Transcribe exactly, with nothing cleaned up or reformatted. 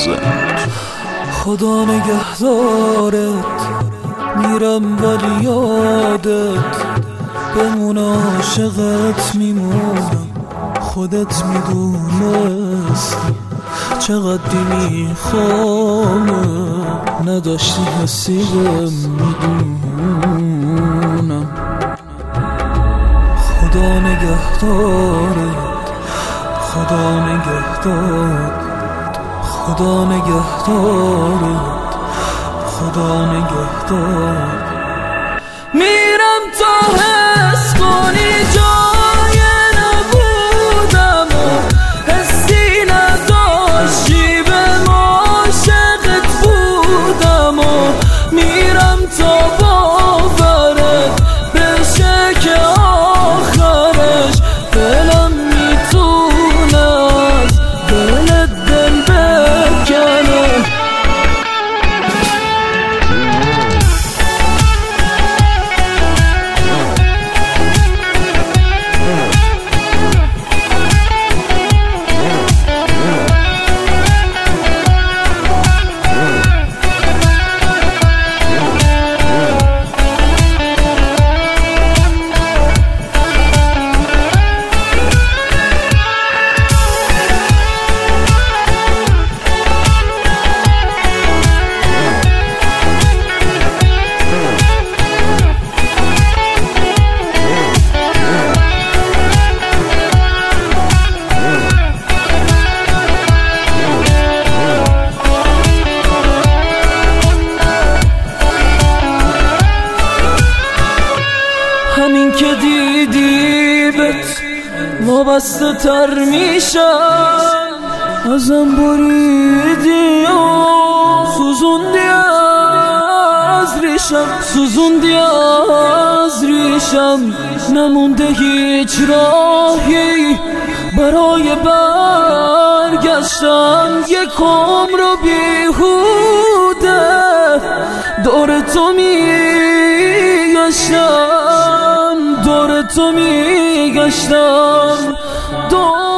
میزد. خدا نگهدارت، میرم ولی یادت بمون، عاشقت میمونم. خودت میدونستی چقدر میخوامه، نداشتی حسی میدونم. خدا نگهدارت، خدا نگهدارت، خدا نگهدارت، خدا نگهدارت. میرم تا حس کنی جای نبودم و حسی نداشتی به عاشقت بودم، و میرم تا باورت بشه که آخرش دلم میتونه از دلت دل بکنه. همین که دیدی بهت وابسته تر میشم، ازم بریدی و سوزوندی از ریشم، سوزوندی از ریشم. نمونده هیچ راهی برای برگشتن، یک عمر رو بیهوده دور تو میگشتم، دور تو میگشتم.